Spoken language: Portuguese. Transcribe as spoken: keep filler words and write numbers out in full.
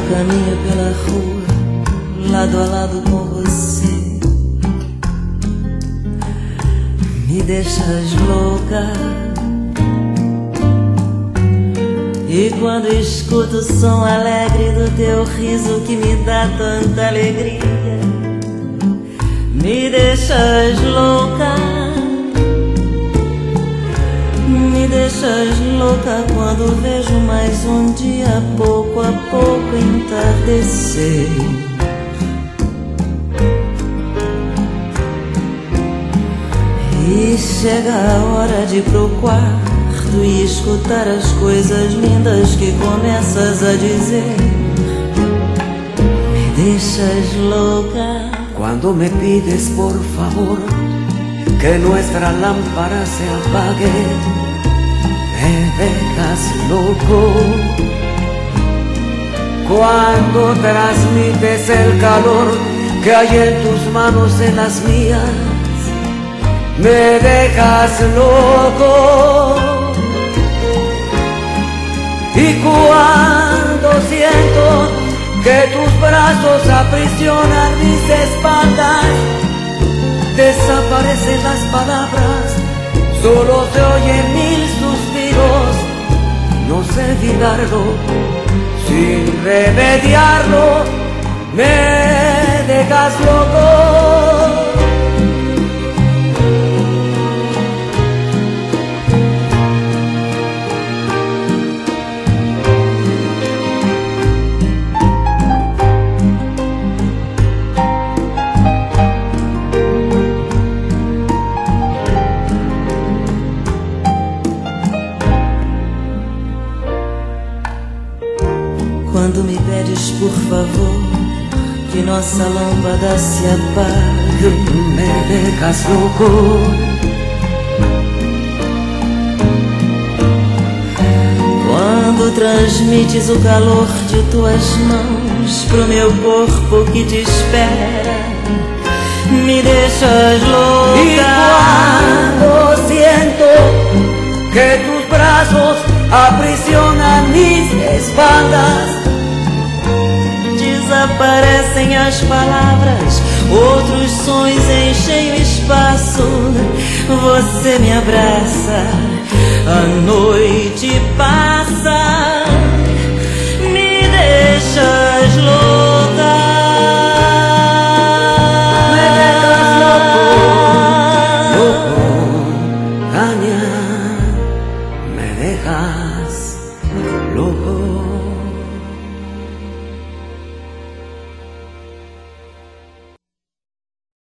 caminho pela rua, lado a lado com você. Me deixas louca. E quando escuto o som alegre do teu riso que me dá tanta alegria, me deixas louca. Me deixas louca quando vejo mais um dia pouco a pouco entardecer. E chega a hora de ir pro quarto e escutar as coisas lindas que começas a dizer. Me deixas louca. Cuando me pides por favor que nuestra lámpara se apague, me dejas loco. Cuando transmites el calor que hay en tus manos en las mías, me dejas loco. Y cuando siento que tus brazos aprisionan mis espaldas, desaparecen las palabras, solo se oyen mil suspiros. No sé evitarlo, sin remediarlo, me dejas loco. Quando me pedes por favor que nossa lâmpada se apague, me dejas loco. Quando transmites o calor de tuas mãos pro meu corpo que te espera, me deixas louca. Y cuando siento que tus brazos aprisionan mis espaldas, desaparecem as palavras, outros sons enchem o espaço. Você me abraça, a noite passa, me deixas louca. Me dejas loco, loco, caña, me dejas loco.